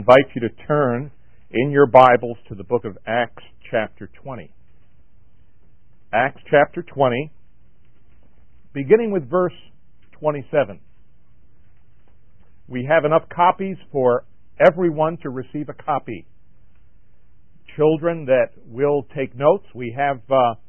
invite you to turn in your Bibles to the book of Acts chapter 20. Acts chapter 20, beginning with verse 27. We have enough copies for everyone to receive a copy. Children that will take notes, we have...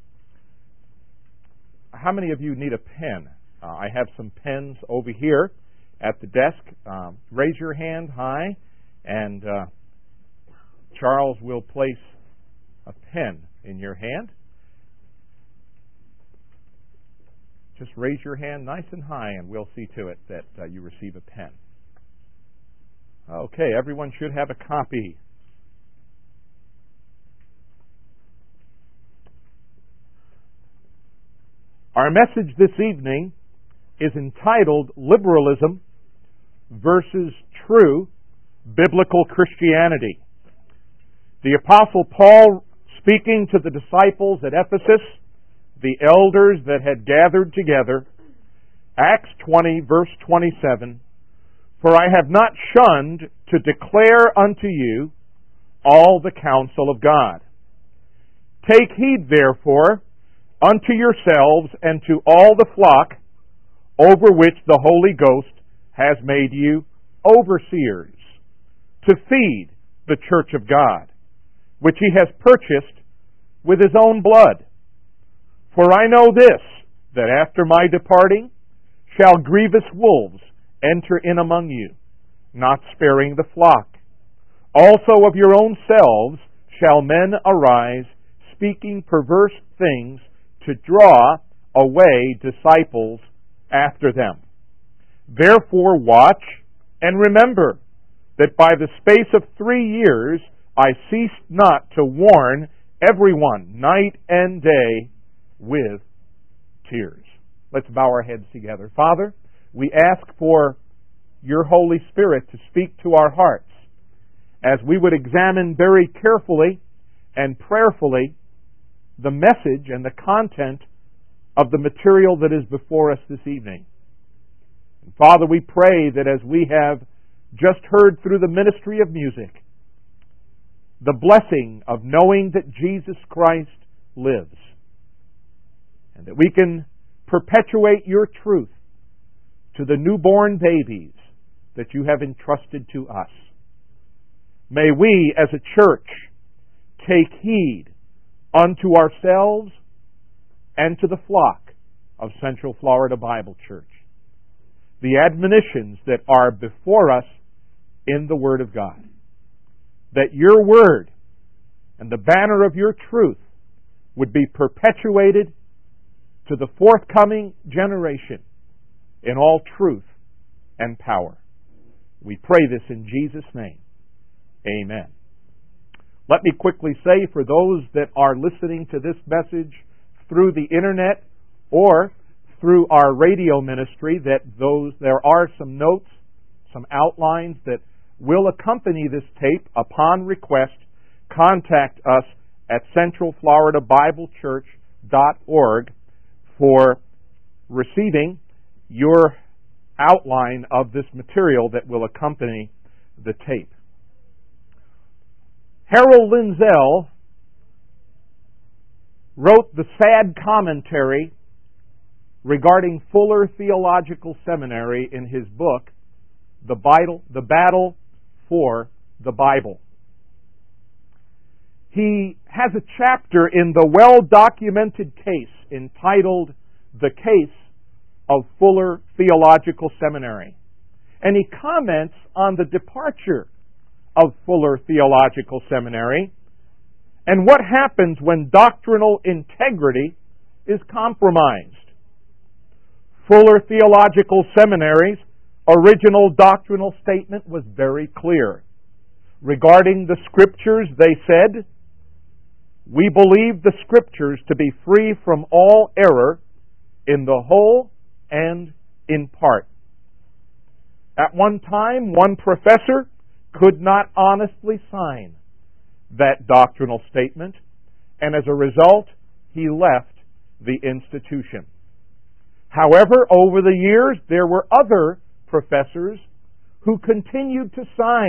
how many of you need a pen? I have some pens over here at the desk. Raise your hand high, and Charles will place a pen in your hand. Just raise your hand nice and high, and we'll see to it that you receive a pen. Okay, everyone should have a copy. Our message this evening is entitled Liberalism versus True Biblical Christianity. The Apostle Paul, speaking to the disciples at Ephesus, the elders that had gathered together, Acts 20, verse 27, "For I have not shunned to declare unto you all the counsel of God. Take heed, therefore, unto yourselves and to all the flock over which the Holy Ghost has made you overseers, to feed the church of God, which he has purchased with his own blood. For I know this, that after my departing shall grievous wolves enter in among you, not sparing the flock. Also of your own selves shall men arise, speaking perverse things, to draw away disciples after them. Therefore watch and remember that by the space of 3 years I ceased not to warn everyone night and day with tears." Let's bow our heads together. Father, we ask for your Holy Spirit to speak to our hearts as we would examine very carefully and prayerfully the message and the content of the material that is before us this evening. And Father, we pray that as we have just heard through the ministry of music, the blessing of knowing that Jesus Christ lives, and that we can perpetuate your truth to the newborn babies that you have entrusted to us. May we as a church take heed unto ourselves and to the flock of Central Florida Bible Church, the admonitions that are before us in the Word of God, that your Word and the banner of your truth would be perpetuated to the forthcoming generation in all truth and power. We pray this in Jesus' name. Amen. Let me quickly say, for those that are listening to this message through the internet or through our radio ministry, that there are some notes, some outlines that will accompany this tape. Upon request, contact us at centralfloridabiblechurch.org for receiving your outline of this material that will accompany the tape. Harold Lindsell wrote the sad commentary regarding Fuller Theological Seminary in his book, The Battle for the Bible. He has a chapter in the well-documented case entitled The Case of Fuller Theological Seminary. And he comments on the departure of Fuller Theological Seminary and what happens when doctrinal integrity is compromised. Fuller Theological Seminary's original doctrinal statement was very clear. Regarding the Scriptures, they said, "We believe the Scriptures to be free from all error in the whole and in part." At one time, one professor could not honestly sign that doctrinal statement, and as a result, he left the institution. However, over the years, there were other professors who continued to sign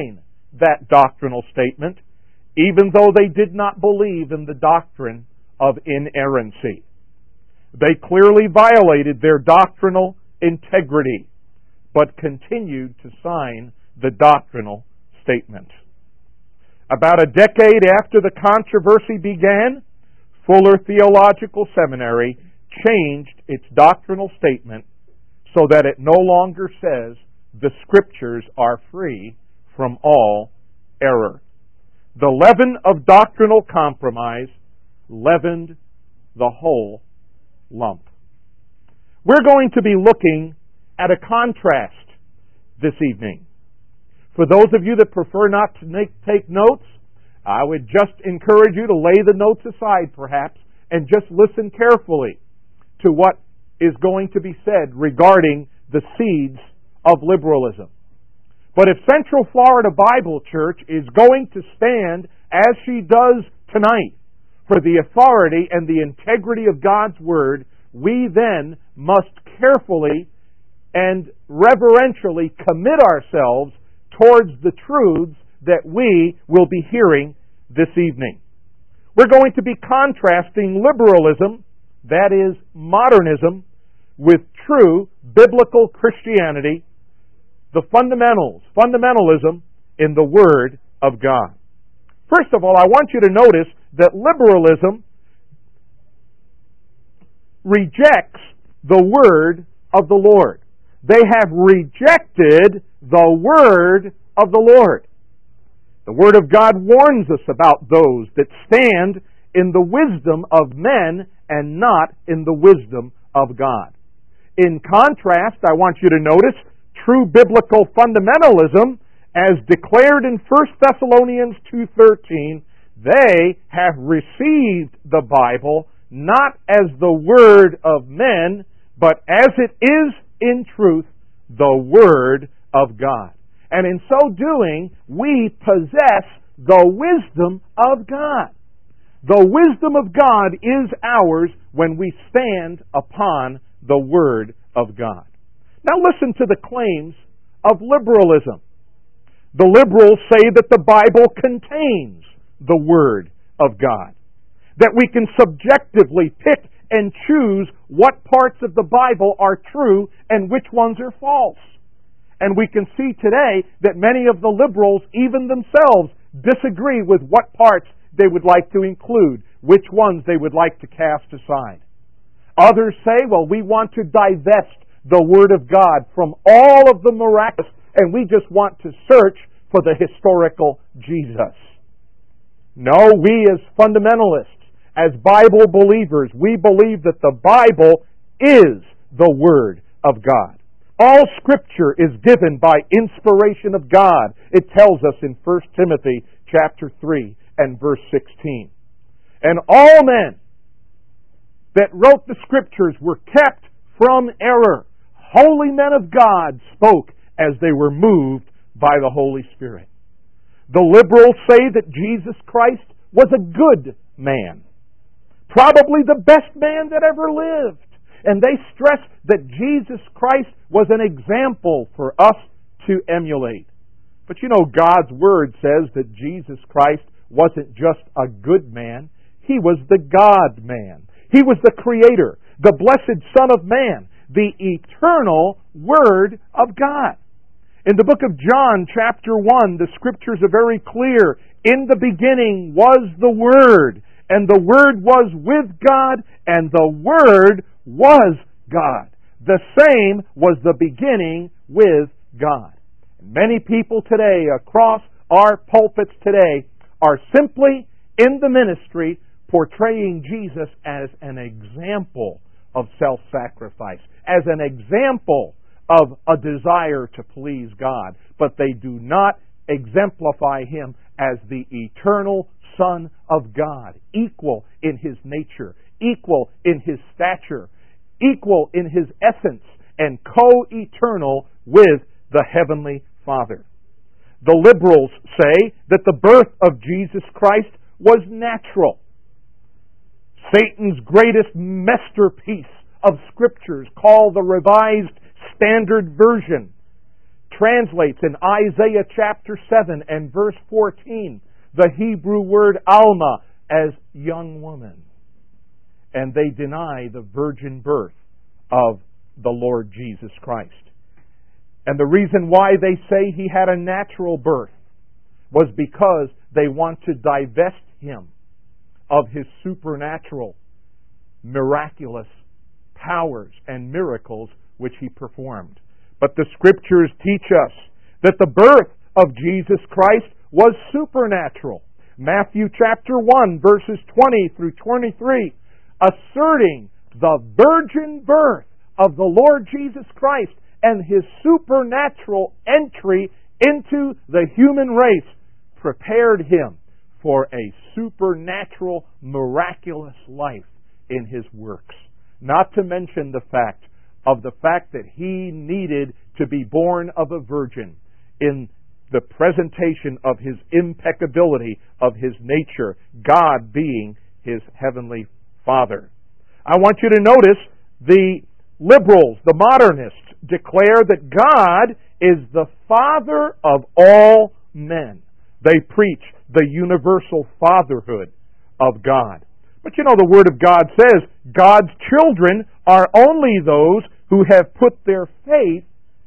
that doctrinal statement, even though they did not believe in the doctrine of inerrancy. They clearly violated their doctrinal integrity, but continued to sign the doctrinal statement. About a decade after the controversy began, Fuller Theological Seminary changed its doctrinal statement so that it no longer says the Scriptures are free from all error. The leaven of doctrinal compromise leavened the whole lump. We're going to be looking at a contrast this evening. For those of you that prefer not to take notes, I would just encourage you to lay the notes aside perhaps and just listen carefully to what is going to be said regarding the seeds of liberalism. But if Central Florida Bible Church is going to stand as she does tonight for the authority and the integrity of God's Word, we then must carefully and reverentially commit ourselves towards the truths that we will be hearing this evening. We're going to be contrasting liberalism, that is modernism, with true biblical Christianity, the fundamentalism in the Word of God. First of all, I want you to notice that liberalism rejects the Word of the Lord. They have rejected the Word of the Lord. The Word of God warns us about those that stand in the wisdom of men and not in the wisdom of God. In contrast, I want you to notice true biblical fundamentalism as declared in 1 Thessalonians 2:13. They have received the Bible not as the Word of men, but as it is in truth the Word of God. And in so doing, we possess the wisdom of God. The wisdom of God is ours when we stand upon the Word of God. Now listen to the claims of liberalism. The liberals say that the Bible contains the Word of God, that we can subjectively pick and choose what parts of the Bible are true and which ones are false. And we can see today that many of the liberals, even themselves, disagree with what parts they would like to include, which ones they would like to cast aside. Others say, well, we want to divest the Word of God from all of the miraculous, and we just want to search for the historical Jesus. No, we as fundamentalists, as Bible believers, we believe that the Bible is the Word of God. All Scripture is given by inspiration of God. It tells us in 1 Timothy chapter 3 and verse 16. And all men that wrote the Scriptures were kept from error. Holy men of God spoke as they were moved by the Holy Spirit. The liberals say that Jesus Christ was a good man, probably the best man that ever lived. And they stress that Jesus Christ was an example for us to emulate. But you know, God's Word says that Jesus Christ wasn't just a good man. He was the God-man. He was the Creator, the blessed Son of Man, the eternal Word of God. In the book of John, chapter 1, the Scriptures are very clear. In the beginning was the Word, and the Word was with God, and the Word was God. The same was the beginning with God. Many people today, across our pulpits today, are simply in the ministry portraying Jesus as an example of self-sacrifice, as an example of a desire to please God, but they do not exemplify Him as the eternal Son of God, equal in His nature, equal in His stature, equal in His essence, and co-eternal with the Heavenly Father. The liberals say that the birth of Jesus Christ was natural. Satan's greatest masterpiece of Scriptures, called the Revised Standard Version, translates in Isaiah chapter 7 and verse 14 the Hebrew word Alma as young woman. And they deny the virgin birth of the Lord Jesus Christ. And the reason why they say He had a natural birth was because they want to divest Him of His supernatural, miraculous powers and miracles which He performed. But the Scriptures teach us that the birth of Jesus Christ was supernatural. Matthew chapter 1 verses 20 through 23, asserting the virgin birth of the Lord Jesus Christ and His supernatural entry into the human race prepared Him for a supernatural, miraculous life in His works. Not to mention the fact that He needed to be born of a virgin in the presentation of His impeccability of His nature, God being His heavenly Father. I want you to notice the liberals, the modernists, declare that God is the Father of all men. They preach the universal fatherhood of God. But you know, the Word of God says God's children are only those who have put their faith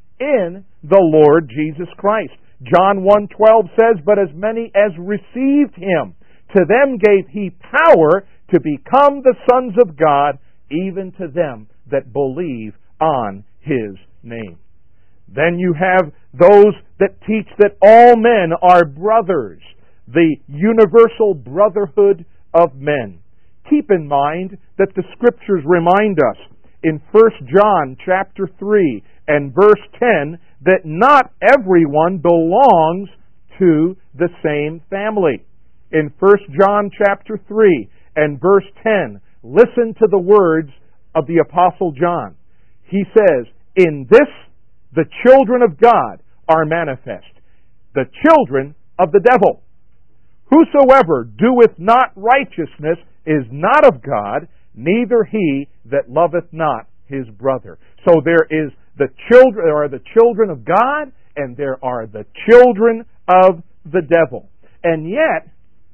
in the Lord Jesus Christ. John 1:12 says, "But as many as received Him, to them gave He power to become the sons of God, even to them that believe on His name." Then you have those that teach that all men are brothers, the universal brotherhood of men. Keep in mind that the Scriptures remind us in 1 John chapter 3 and verse 10 that not everyone belongs to the same family. In 1 John chapter 3 and verse 10, listen to the words of the Apostle John. He says, "In this the children of God are manifest, the children of the devil. Whosoever doeth not righteousness is not of God, neither he that loveth not his brother." So there are the children of God, and there are the children of the devil. And yet,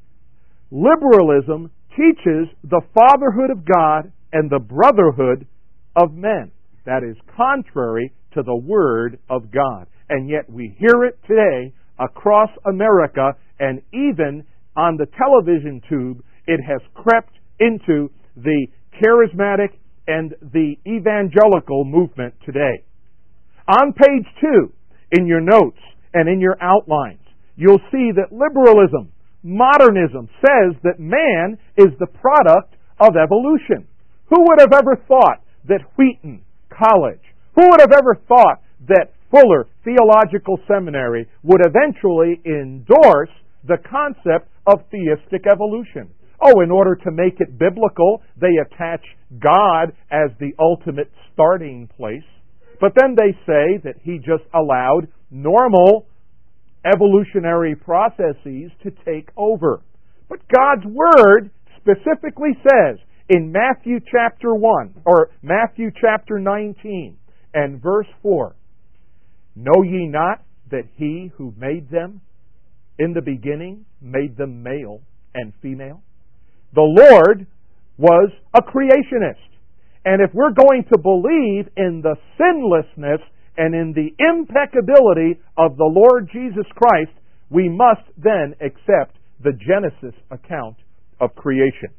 liberalism teaches the fatherhood of God and the brotherhood of men. That is contrary to the Word of God. And yet we hear it today across America, and even on the television tube, it has crept into the charismatic and the evangelical movement today. On page 2, in your notes and in your outlines, you'll see that liberalism, modernism, says that man is the product of evolution. Who would have ever thought that Wheaton College, who would have ever thought that Fuller Theological Seminary would eventually endorse the concept of theistic evolution? Oh, in order to make it biblical, they attach God as the ultimate starting place. But then they say that He just allowed normal evolutionary processes to take over. But God's Word specifically says in Matthew chapter 1, or Matthew chapter 19 and verse 4, "Know ye not that He who made them in the beginning made them male and female?" The Lord was a creationist. And if we're going to believe in the sinlessness and in the impeccability of the Lord Jesus Christ, we must then accept the Genesis account of creation.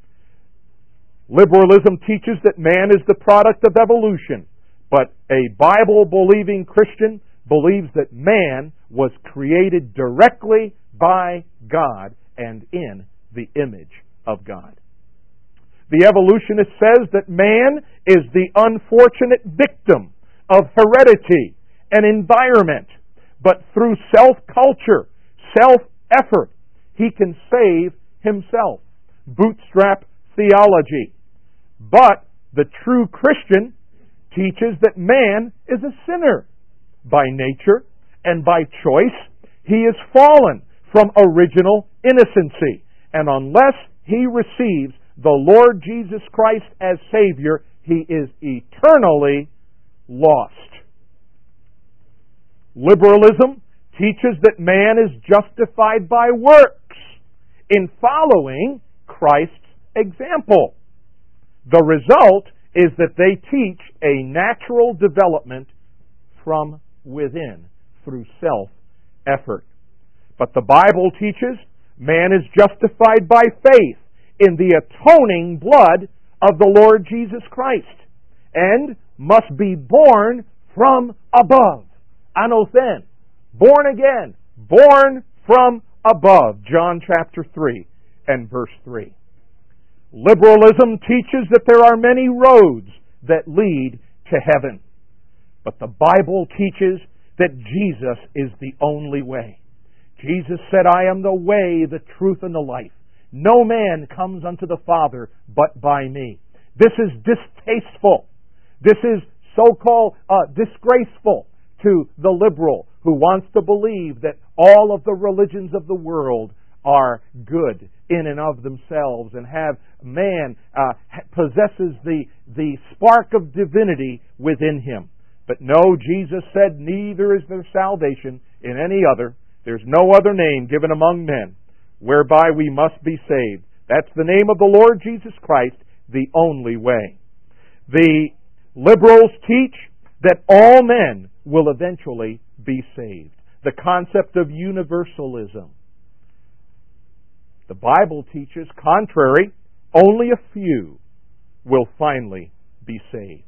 Liberalism teaches that man is the product of evolution, but a Bible-believing Christian believes that man was created directly by God and in the image of God. The evolutionist says that man is the unfortunate victim of heredity and environment, but through self-culture, self-effort, he can save himself. Bootstrap theology. But the true Christian teaches that man is a sinner by nature and by choice. He is fallen from original innocency, and unless he receives the Lord Jesus Christ as Savior, he is eternally lost. Liberalism teaches that man is justified by works in following Christ's example. The result is that they teach a natural development from within through self-effort. But the Bible teaches man is justified by faith in the atoning blood of the Lord Jesus Christ and must be born from above. Anothen, born again, born from above. John chapter 3 and verse 3. Liberalism teaches that there are many roads that lead to heaven. But the Bible teaches that Jesus is the only way. Jesus said, I am the way, the truth, and the life. No man comes unto the Father but by me. This is distasteful. This is so-called disgraceful to the liberal who wants to believe that all of the religions of the world are good in and of themselves and have man possesses the spark of divinity within him. But no, Jesus said, neither is there salvation in any other. There's no other name given among men whereby we must be saved. That's the name of the Lord Jesus Christ, the only way. The liberals teach that all men will eventually be saved. The concept of universalism. The Bible teaches, contrary, only a few will finally be saved.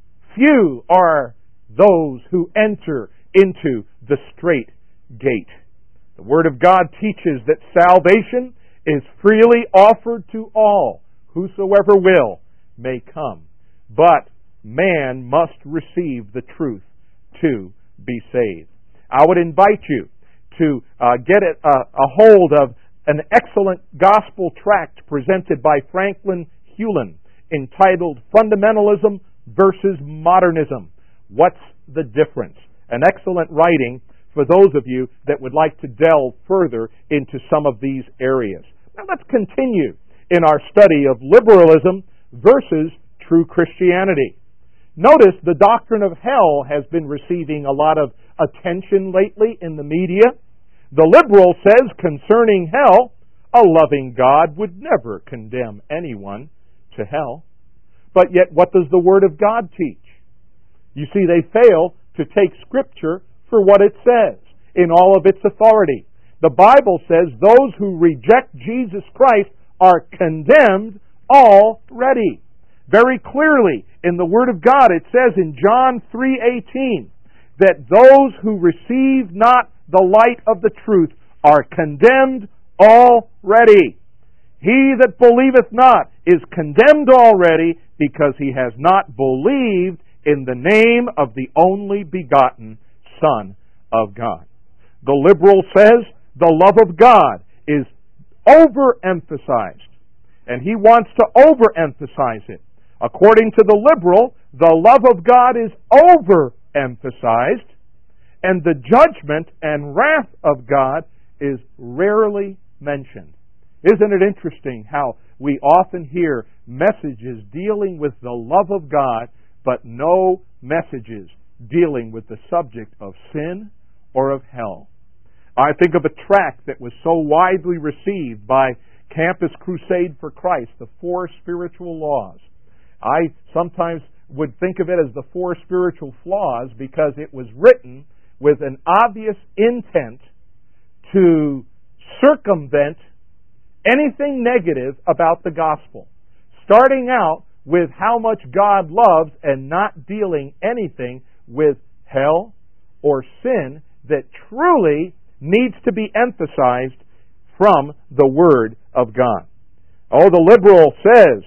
Few are those who enter into the strait gate. The Word of God teaches that salvation is freely offered to all. Whosoever will may come. But man must receive the truth to be saved. I would invite you to get a hold of an excellent gospel tract presented by Franklin Hewlin entitled Fundamentalism versus Modernism. What's the difference? An excellent writing for those of you that would like to delve further into some of these areas. Now let's continue in our study of liberalism versus true Christianity. Notice the doctrine of hell has been receiving a lot of attention lately in the media. The liberal says concerning hell, a loving God would never condemn anyone to hell. But yet what does the Word of God teach? You see, they fail to take Scripture for what it says in all of its authority. The Bible says those who reject Jesus Christ are condemned already. Very clearly in the Word of God it says in John 3:18 that those who receive not the light of the truth are condemned already. He that believeth not is condemned already because he has not believed in the name of the only begotten Son of God. The liberal says the love of God is overemphasized, and he wants to overemphasize it. According to the liberal, the love of God is overemphasized, and the judgment and wrath of God is rarely mentioned. Isn't it interesting how we often hear messages dealing with the love of God, but no messages dealing with the subject of sin or of hell? I think of a tract that was so widely received by Campus Crusade for Christ, the Four Spiritual Laws. I sometimes would think of it as the Four Spiritual Flaws because it was written with an obvious intent to circumvent anything negative about the gospel, starting out with how much God loves and not dealing anything with hell or sin that truly needs to be emphasized from the Word of God. Oh, the liberal says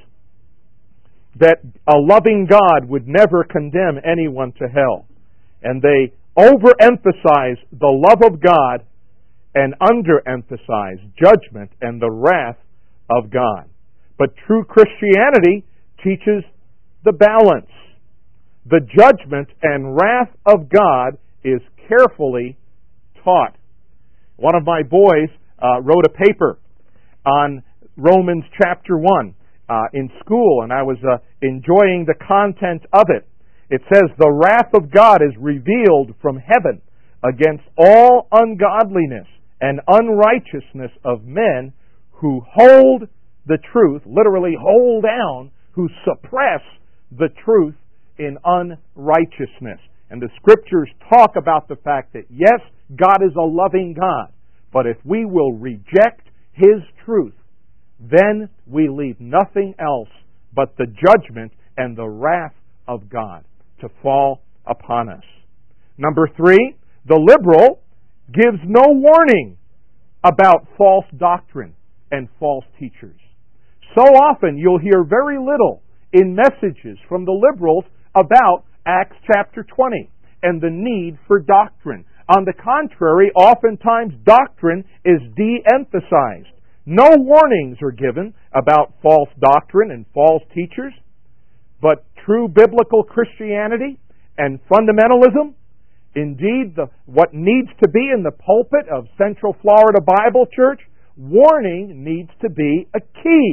that a loving God would never condemn anyone to hell. And they overemphasize the love of God and underemphasize judgment and the wrath of God. But true Christianity teaches the balance. The judgment and wrath of God is carefully taught. One of my boys wrote a paper on Romans chapter 1 in school, and I was enjoying the content of it. It says, the wrath of God is revealed from heaven against all ungodliness and unrighteousness of men who hold the truth, literally hold down, who suppress the truth in unrighteousness. And the Scriptures talk about the fact that, yes, God is a loving God, but if we will reject His truth, then we leave nothing else but the judgment and the wrath of God to fall upon us. Number 3, the liberal gives no warning about false doctrine and false teachers. So often you'll hear very little in messages from the liberals about Acts chapter 20 and the need for doctrine. On the contrary, oftentimes doctrine is de-emphasized. No warnings are given about false doctrine and false teachers, but true biblical Christianity and fundamentalism, indeed what needs to be in the pulpit of Central Florida Bible Church, warning needs to be a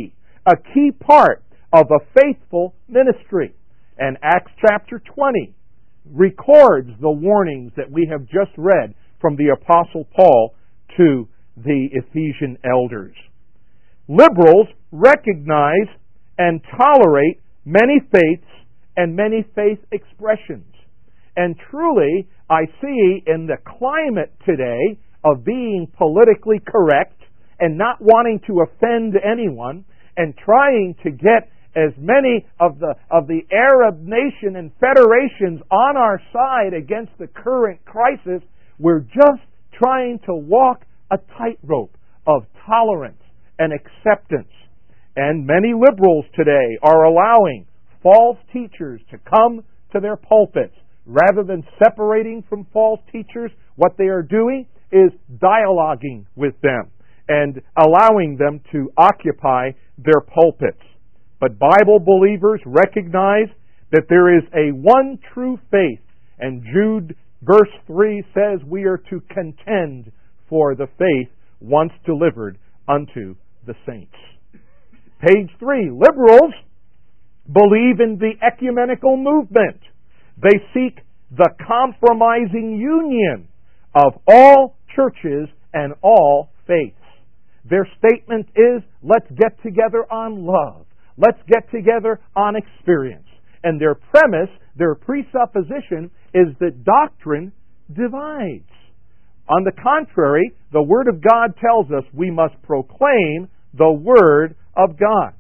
key part of a faithful ministry. And Acts chapter 20 records the warnings that we have just read from the Apostle Paul to the Ephesian elders. Liberals recognize and tolerate many faiths and many faith expressions. And truly, I see in the climate today of being politically correct and not wanting to offend anyone and trying to get as many of the Arab nation and federations on our side against the current crisis, we're just trying to walk a tightrope of tolerance and acceptance. And many liberals today are allowing false teachers to come to their pulpits. Rather than separating from false teachers, what they are doing is dialoguing with them and allowing them to occupy their pulpits. But Bible believers recognize that there is a one true faith, and Jude verse 3 says we are to contend for the faith once delivered unto the saints. Page 3, liberals believe in the ecumenical movement. They seek the compromising union of all churches and all faiths. Their statement is, let's get together on love. Let's get together on experience. And their premise, their presupposition, is that doctrine divides. On the contrary, the Word of God tells us we must proclaim the Word of God.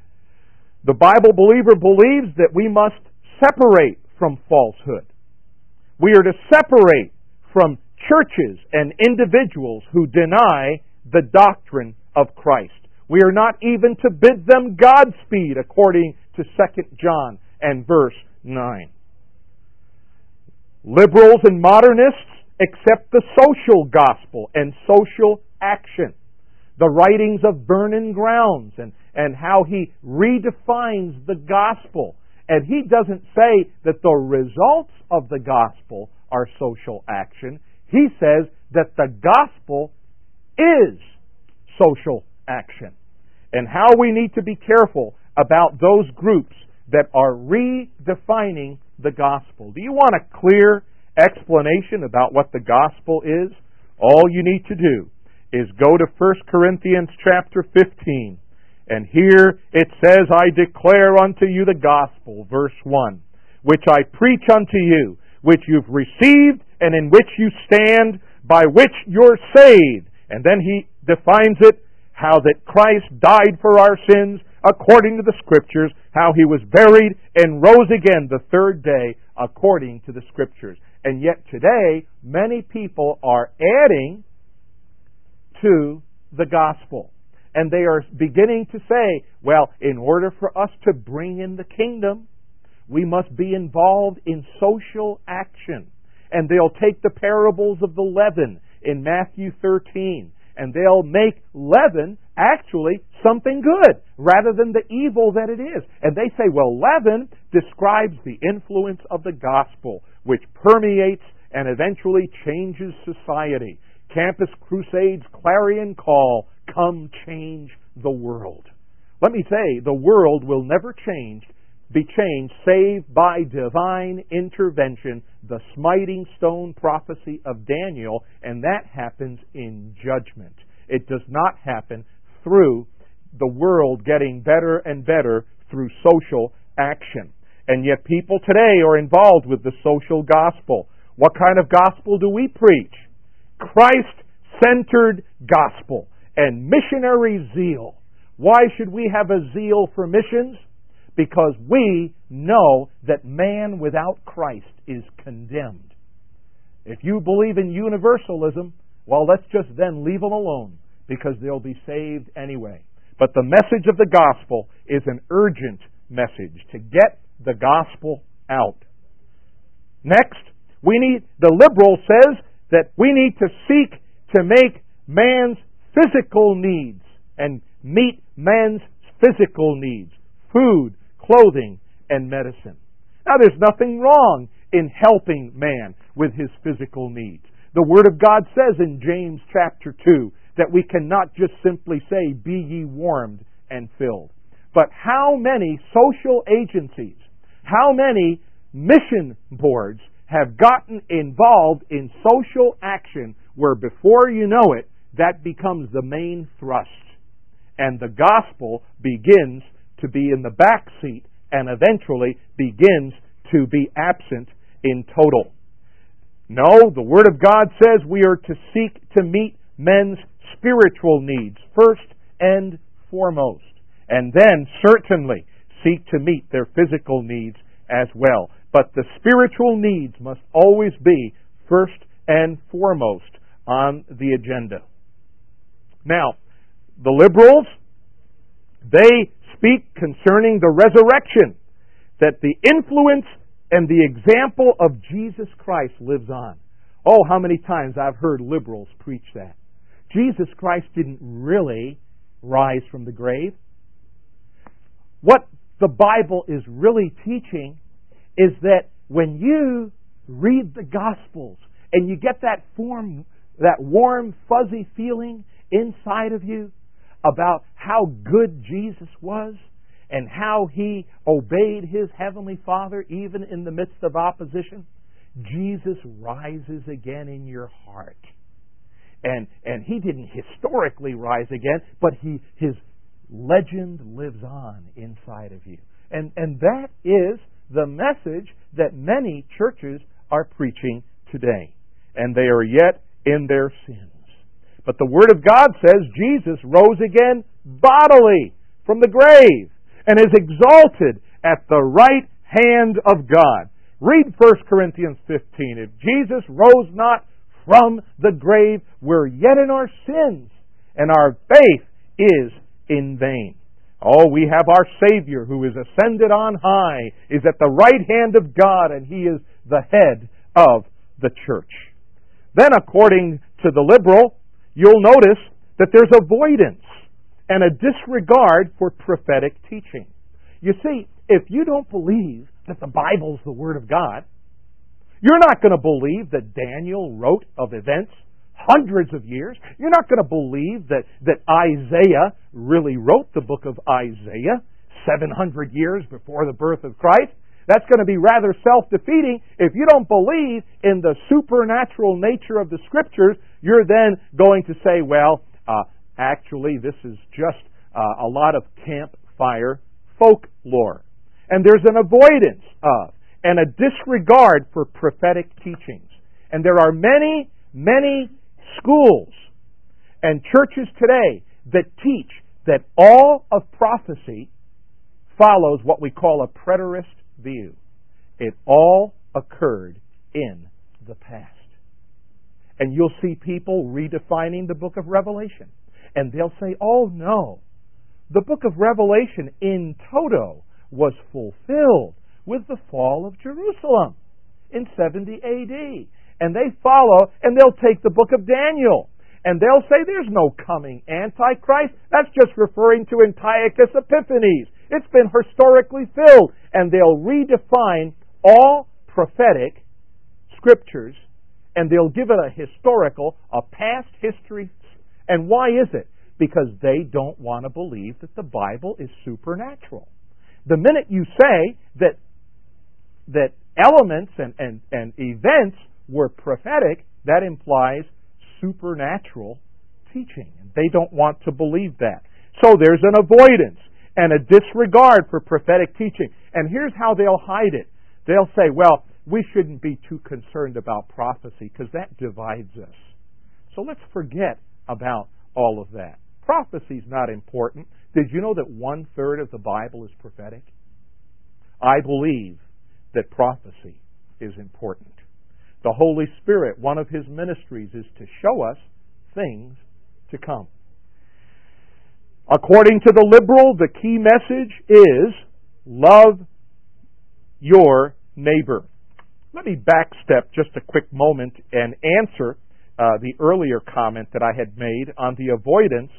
The Bible believer believes that we must separate from falsehood. We are to separate from churches and individuals who deny the doctrine of Christ. We are not even to bid them Godspeed, according to 2 John and verse 9. Liberals and modernists accept the social gospel and social action. The writings of Vernon Grounds and how he redefines the gospel. And he doesn't say that the results of the gospel are social action. He says that the gospel is social action. And how we need to be careful about those groups that are redefining the gospel. Do you want a clear explanation about what the gospel is? All you need to do is go to 1 Corinthians chapter 15. And here it says, I declare unto you the gospel, verse 1, which I preach unto you, which you've received and in which you stand, by which you're saved. And then he defines it, how that Christ died for our sins according to the Scriptures, how He was buried and rose again the third day according to the Scriptures. And yet today, many people are adding to the gospel. And they are beginning to say, well, in order for us to bring in the kingdom, we must be involved in social action. And they'll take the parables of the leaven in Matthew 13, and they'll make leaven actually something good rather than the evil that it is. And they say, well, leaven describes the influence of the gospel, which permeates and eventually changes society. Campus Crusade's clarion call, come change the world. Let me say, the world will never be changed save by divine intervention the smiting stone prophecy of Daniel, and that happens in judgment. It does not happen through the world getting better and better through social action. And yet people today are involved with the social gospel. What kind of gospel do we preach? Christ-centered gospel and missionary zeal. Why should we have a zeal for missions? Because we know that man without Christ is condemned. If you believe in universalism, well, let's just then leave them alone, because they'll be saved anyway. But the message of the gospel is an urgent message to get the gospel out. Next, the liberal says that we need to seek to make man's physical needs and meet man's physical needs: food, clothing, and medicine. Now, there's nothing wrong in helping man with his physical needs. The Word of God says in James chapter 2 that we cannot just simply say, "Be ye warmed and filled." But how many social agencies, how many mission boards have gotten involved in social action where before you know it, that becomes the main thrust, and the gospel begins to be in the back seat and eventually begins to be absent in total. No, the Word of God says we are to seek to meet men's spiritual needs first and foremost, and then certainly seek to meet their physical needs as well. But the spiritual needs must always be first and foremost on the agenda. Now, the liberals, they speak concerning the resurrection, that the influence and the example of Jesus Christ lives on. Oh, how many times I've heard liberals preach that. Jesus Christ didn't really rise from the grave. What the Bible is really teaching is that when you read the Gospels and you get that warm, fuzzy feeling inside of you about how good Jesus was and how He obeyed His Heavenly Father even in the midst of opposition, Jesus rises again in your heart. And He didn't historically rise again, but His legend lives on inside of you. And that is the message that many churches are preaching today. And they are yet in their sins. But the Word of God says Jesus rose again bodily from the grave and is exalted at the right hand of God. Read 1 Corinthians 15. If Jesus rose not from the grave, we're yet in our sins, and our faith is in vain. Oh, we have our Savior who is ascended on high, is at the right hand of God, and He is the head of the church. Then, according to the liberal, you'll notice that there's avoidance and a disregard for prophetic teaching. You see, if you don't believe that the Bible's the Word of God, you're not going to believe that Daniel wrote of events hundreds of years. You're not going to believe that Isaiah really wrote the book of Isaiah 700 years before the birth of Christ. That's going to be rather self-defeating. If you don't believe in the supernatural nature of the Scriptures, you're then going to say, well, actually, this is just a lot of campfire folklore. And there's an avoidance of and a disregard for prophetic teachings. And there are many, many schools and churches today that teach that all of prophecy follows what we call a preterist view. It all occurred in the past. And you'll see people redefining the book of Revelation. And they'll say, oh no, the book of Revelation in toto was fulfilled with the fall of Jerusalem in 70 A.D. And they follow, and they'll take the book of Daniel, and they'll say there's no coming Antichrist. That's just referring to Antiochus Epiphanes. It's been historically filled. And they'll redefine all prophetic scriptures, and they'll give it a past history. And why is it? Because they don't want to believe that the Bible is supernatural. The minute you say that elements and events were prophetic, that implies supernatural teaching. And they don't want to believe that. So there's an avoidance and a disregard for prophetic teaching. And here's how they'll hide it. They'll say, well, we shouldn't be too concerned about prophecy because that divides us. So let's forget about all of that. Prophecy's not important. Did you know that 1/3 of the Bible is prophetic? I believe that prophecy is important. The Holy Spirit, one of His ministries is to show us things to come. According to the liberal, the key message is love your neighbor. Let me backstep just a quick moment and answer the earlier comment that I had made on the avoidance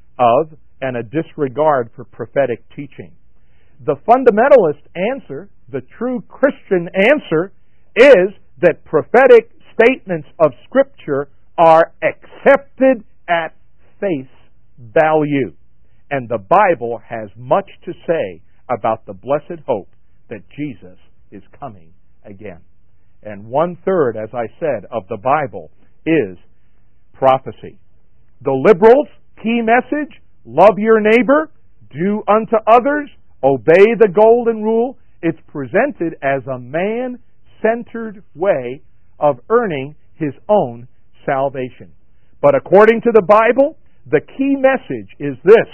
of and a disregard for prophetic teaching. The fundamentalist answer, the true Christian answer, is that prophetic statements of Scripture are accepted at face value. And the Bible has much to say about the blessed hope that Jesus is coming again. And 1/3, as I said, of the Bible is prophecy. The liberals' key message, love your neighbor, do unto others, obey the golden rule. It's presented as a man-centered way of earning his own salvation. But according to the Bible, the key message is this: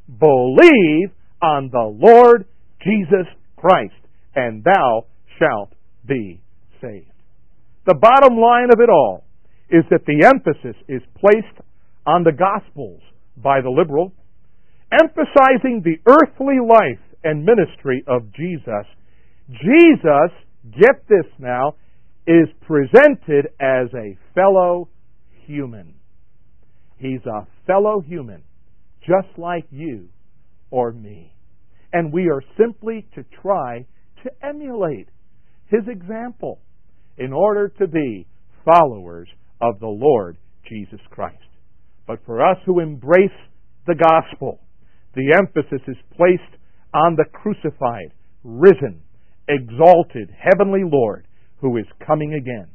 believe on the Lord Jesus Christ, and thou shalt be saved. The bottom line of it all is that the emphasis is placed on the Gospels by the liberal, emphasizing the earthly life and ministry of Jesus. Jesus, get this now, is presented as a fellow human. He's a fellow human, just like you or me. And we are simply to try to emulate His example in order to be followers of the Lord Jesus Christ. But for us who embrace the gospel, the emphasis is placed on the crucified, risen, exalted, heavenly Lord who is coming again.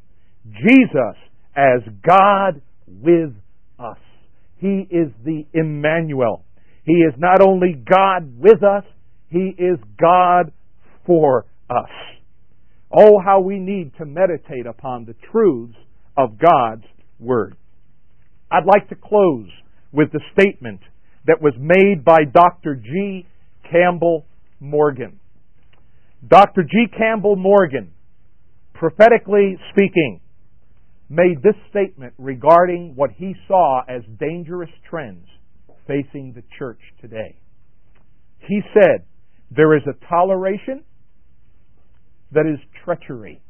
Jesus as God with us. He is the Emmanuel. He is not only God with us, He is God for us. Oh, how we need to meditate upon the truths of God's Word. I'd like to close with the statement that was made by Dr. G. Campbell Morgan. Dr. G. Campbell Morgan, prophetically speaking, made this statement regarding what he saw as dangerous trends facing the church today. He said, there is a toleration that is treachery.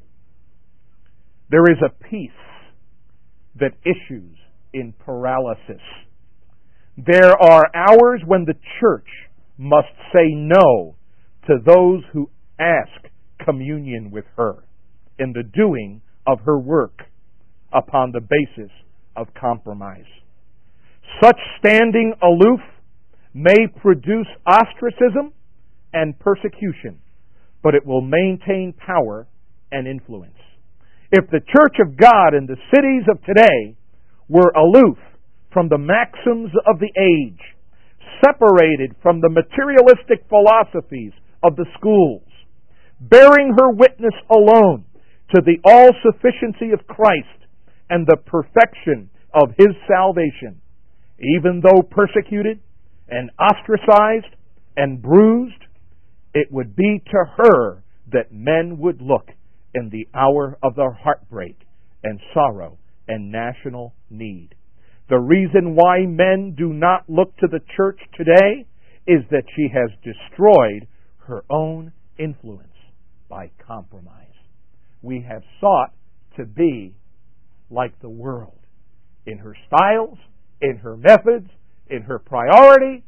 There is a peace that issues in paralysis. There are hours when the church must say no to those who ask communion with her in the doing of her work upon the basis of compromise. Such standing aloof may produce ostracism and persecution, but it will maintain power and influence. If the Church of God in the cities of today were aloof from the maxims of the age, separated from the materialistic philosophies of the schools, bearing her witness alone to the all-sufficiency of Christ and the perfection of His salvation, even though persecuted and ostracized and bruised, it would be to her that men would look in the hour of their heartbreak and sorrow and national need. The reason why men do not look to the church today is that she has destroyed her own influence by compromise. We have sought to be like the world in her styles, in her methods, in her priority.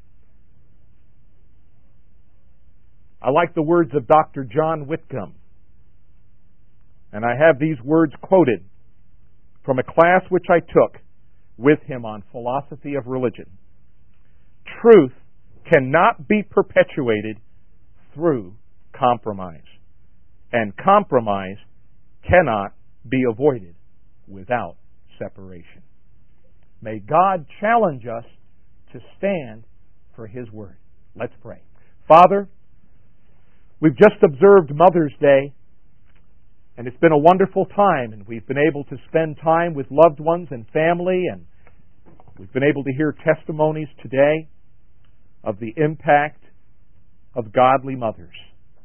I like the words of Dr. John Whitcomb, and I have these words quoted from a class which I took with him on philosophy of religion. Truth cannot be perpetuated through compromise. and compromise cannot be avoided without separation. May God challenge us to stand for His Word. Let's pray. Father, we've just observed Mother's Day, and it's been a wonderful time, and we've been able to spend time with loved ones and family, and we've been able to hear testimonies today of the impact of godly mothers.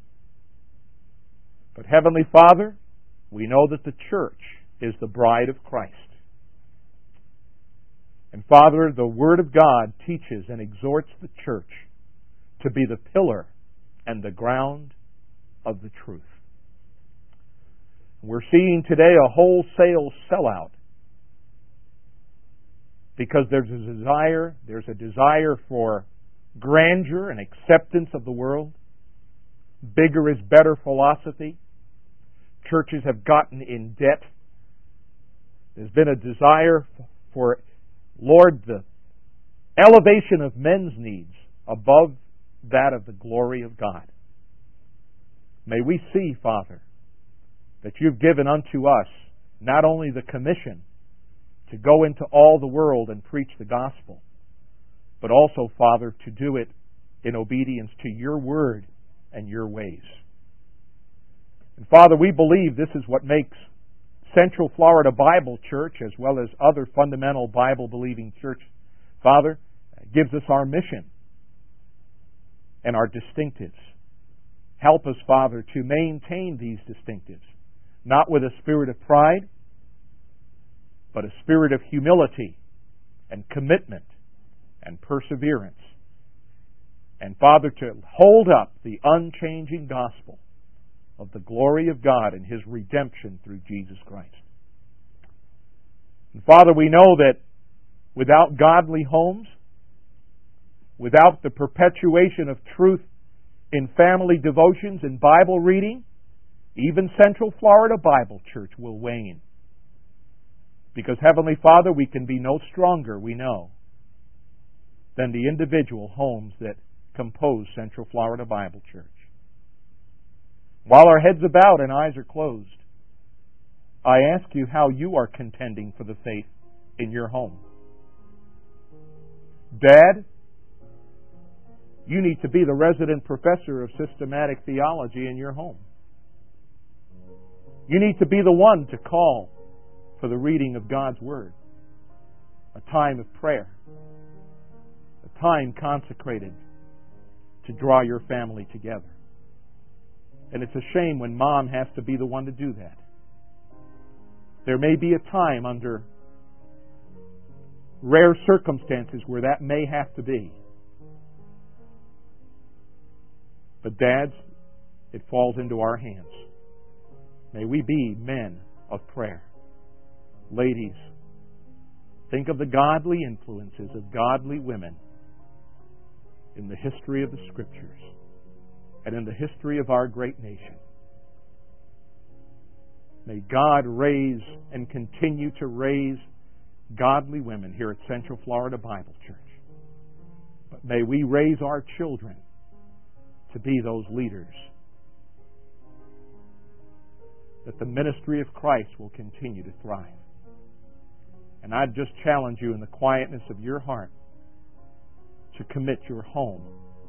But Heavenly Father, we know that the church is the bride of Christ. And Father, the Word of God teaches and exhorts the church to be the pillar and the ground of the truth. We're seeing today a wholesale sellout because there's a desire for grandeur and acceptance of the world. Bigger is better philosophy. Churches have gotten in debt. There's been a desire for, Lord, the elevation of men's needs above that of the glory of God. May we see, Father, that You've given unto us not only the commission to go into all the world and preach the gospel, but also, Father, to do it in obedience to Your word and Your ways. And Father, we believe this is what makes Central Florida Bible Church, as well as other fundamental Bible-believing church, Father, gives us our mission and our distinctives. Help us, Father, to maintain these distinctives, not with a spirit of pride, but a spirit of humility and commitment and perseverance. And Father, to hold up the unchanging gospel of the glory of God and His redemption through Jesus Christ. And Father, we know that without godly homes, without the perpetuation of truth in family devotions and Bible reading, even Central Florida Bible Church will wane. Because, Heavenly Father, we can be no stronger, we know, than the individual homes that compose Central Florida Bible Church. While our heads are bowed and eyes are closed, I ask you how you are contending for the faith in your home. Dad, you need to be the resident professor of systematic theology in your home. You need to be the one to call for the reading of God's Word, a time of prayer, a time consecrated to draw your family together. And it's a shame when Mom has to be the one to do that. There may be a time under rare circumstances where that may have to be. But dads, it falls into our hands. May we be men of prayer. Ladies, think of the godly influences of godly women in the history of the Scriptures and in the history of our great nation. May God raise and continue to raise godly women here at Central Florida Bible Church. But may we raise our children to be those leaders, that the ministry of Christ will continue to thrive. And I'd just challenge you in the quietness of your heart to commit your home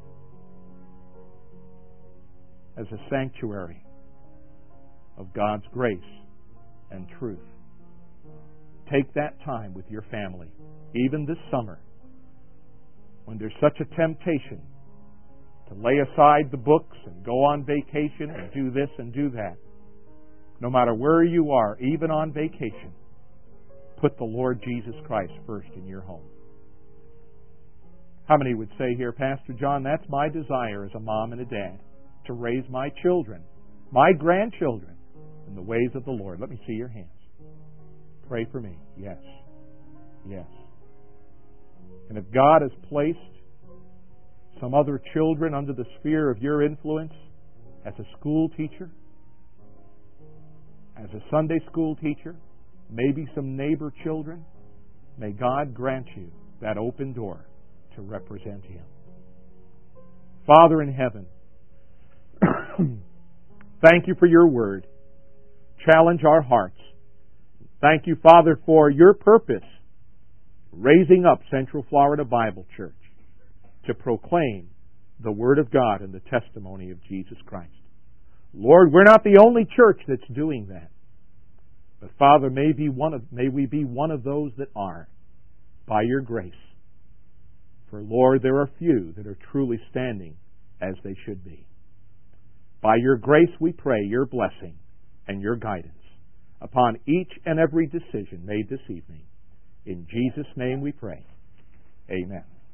as a sanctuary of God's grace and truth. Take that time with your family, even this summer, when there's such a temptation to lay aside the books and go on vacation and do this and do that. No matter where you are, even on vacation, put the Lord Jesus Christ first in your home. How many would say here, Pastor John, that's my desire as a mom and a dad, to raise my children, my grandchildren, in the ways of the Lord? Let me see your hands. Pray for me. Yes. Yes. And if God has placed some other children under the sphere of your influence as a school teacher, as a Sunday school teacher, maybe some neighbor children, may God grant you that open door to represent Him. Father in heaven, Thank you for your word. Challenge our hearts. Thank you, Father, for your purpose, raising up Central Florida Bible Church to proclaim the Word of God and the testimony of Jesus Christ. Lord, we're not the only church that's doing that. But Father, may we be one of those that are, by your grace. For Lord, there are few that are truly standing as they should be. By your grace we pray your blessing and your guidance upon each and every decision made this evening. In Jesus' name we pray. Amen.